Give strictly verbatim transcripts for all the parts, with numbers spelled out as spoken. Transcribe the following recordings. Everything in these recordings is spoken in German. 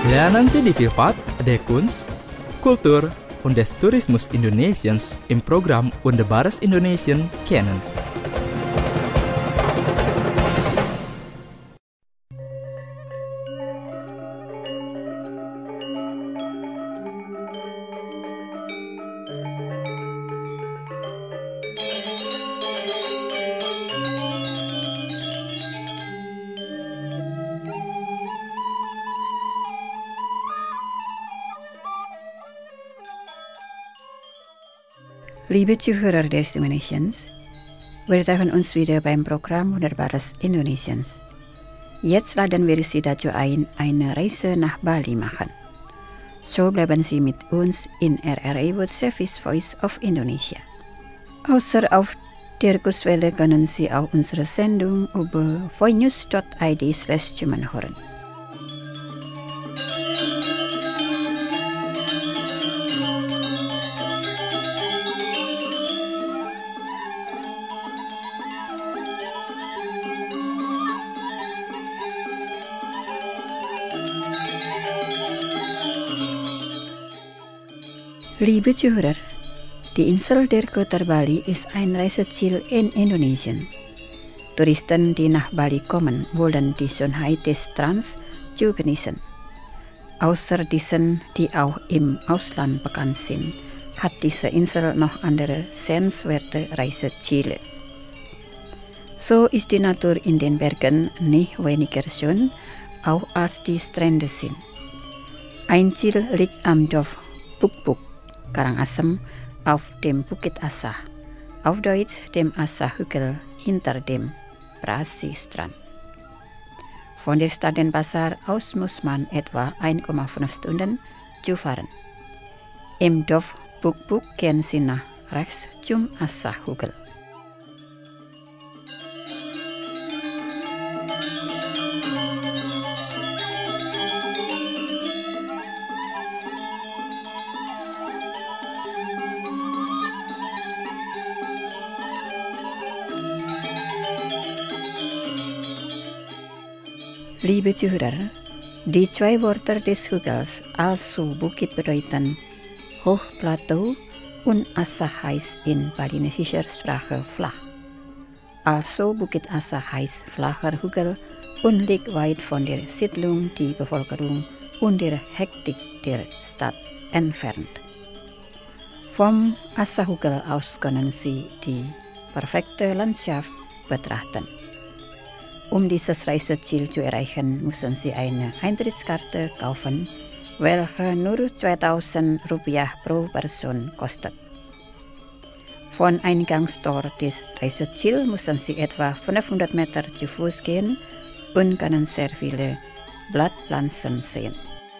Lernen Sie die Vielfalt der Kunst, Kultur und des Tourismus Indonesiens im Programm Wunderbares Indonesien kennen. Liebe Zuhörer des Indonesiens, wir treffen uns wieder beim Programm Wunderbares Indonesiens. Jetzt laden wir Sie dazu ein, eine Reise nach Bali machen. So bleiben Sie mit uns in R R I World Service Voice of Indonesia. Außer auf der Kurzwelle können Sie auch unsere Sendung über voinews dot i d slash German hören. Liebe Zuhörer, die Insel der Kota Bali ist ein Reiseziel in Indonesien. Touristen, die nach Bali kommen, wollen die Schönheit des Strands zu genießen. Außer diesen, die auch im Ausland bekannt sind, hat diese Insel noch andere sehenswerte Reiseziele. So ist die Natur in den Bergen nicht weniger schön, auch als die Strände sind. Ein Ziel liegt am Dorf Puk-Puk, Karangasem, auf dem Bukit Asah, auf Deutsch dem Asah-Hügel hinter dem Brasi-Strand. Von der Stadt Denpasar aus muss man etwa eins Komma fünf Stunden zu fahren. Im Dorf Puk-Puk gehen Sie nach rechts zum Asah-Hügel. Liebe Zuhörer, die zwei Wörter des Hügels, also Bukit, bedeuten Hochplateau und Asah heißt in balinesischer Sprache flach. Also Bukit Asah heißt flacher Hügel und liegt weit von der Siedlung, die Bevölkerung und der Hektik der Stadt entfernt. Vom Asah-Hügel aus können Sie die perfekte Landschaft betrachten. Um dieses Reiseziel zu erreichen, müssen Sie eine Eintrittskarte kaufen, welche nur zweitausend Rupiah pro Person kostet. Von Eingangstor des Reiseziels müssen Sie etwa fünfhundert Meter zu Fuß gehen und können sehr viele Blattpflanzen sehen.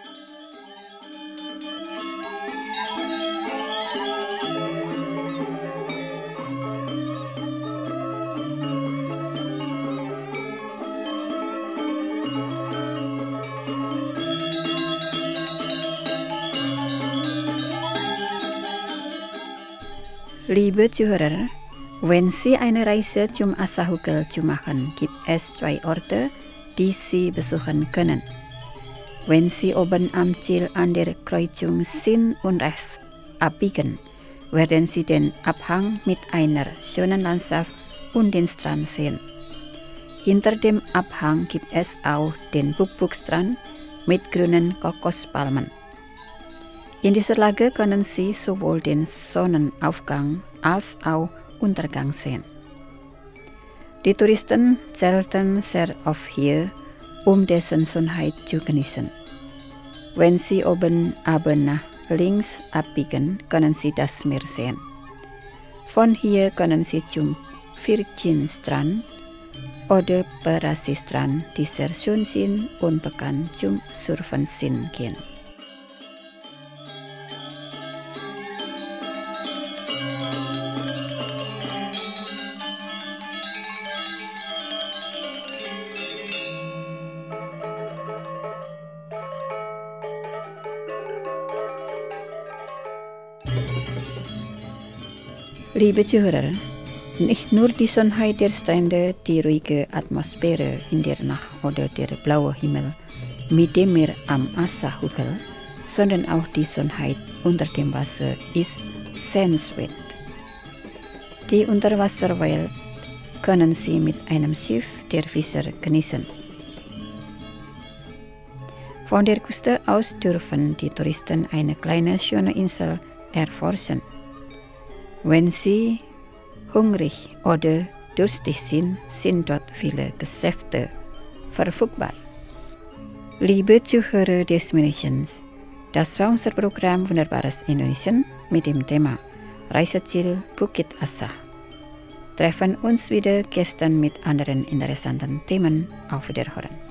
Liebe Zuhörer, wenn Sie eine Reise zum Asah-Hügel zu machen, gibt es zwei Orte, die Sie besuchen können. Wenn Sie oben am Ziel an der Kreuzung sind und rechts abbiegen, werden Sie den Abhang mit einer schönen Landschaft und den Strand sehen. Hinter dem Abhang gibt es auch den Puk-Puk-Strand mit grünen Kokospalmen. In dieser Lage können Sie sowohl den Sonnenaufgang als auch Untergang sehen. Die Touristen zelten sehr oft hier, um dessen Schönheit zu genießen. Wenn Sie oben aber nach links abbiegen, können Sie das Meer sehen. Von hier können Sie zum Virgin-Strand oder Brasi-Strand, die sehr schön sind und bekannt zum Surfen sind, gehen. Liebe Zuhörer, nicht nur die Schönheit der Strände, die ruhige Atmosphäre in der Nacht oder der blaue Himmel mit dem Meer am Assahukel, sondern auch die Schönheit unter dem Wasser ist sehenswert. Die Unterwasserwelt können Sie mit einem Schiff der Fischer genießen. Von der Küste aus dürfen die Touristen eine kleine schöne Insel erforschen. Wenn Sie hungrig oder durstig sind, sind dort viele Geschäfte verfügbar. Liebe Zuhörer des Münchens, das war unser Programm Wunderbares Indonesien mit dem Thema Reiseziel Bukit Asah. Treffen uns wieder gestern mit anderen interessanten Themen. Auf Wiederhören.